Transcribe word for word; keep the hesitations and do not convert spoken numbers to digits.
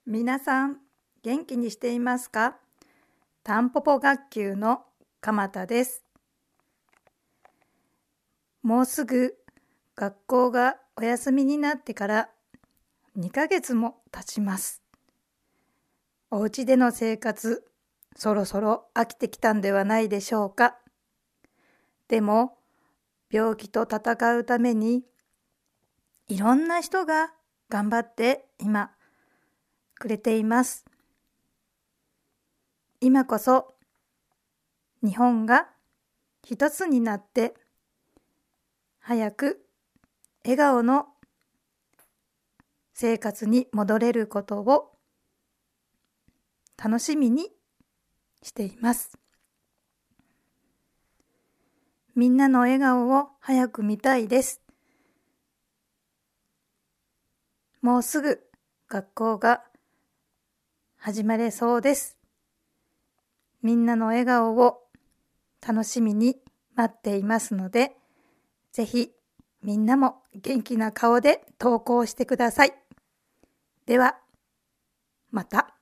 皆さん元気にしていますか？タンポポ学級の鎌田です。もうすぐ学校がお休みになってからにかげつも経ちます。お家での生活、そろそろ飽きてきたんではないでしょうか。でも病気と闘うためにいろんな人が頑張って今くれています。今こそ日本が一つになって早く笑顔の生活に戻れることを楽しみにしています。みんなの笑顔を早く見たいです。もうすぐ学校が始まれそうです。みんなの笑顔を楽しみに待っていますので、ぜひみんなも元気な顔で登校してください。では、また。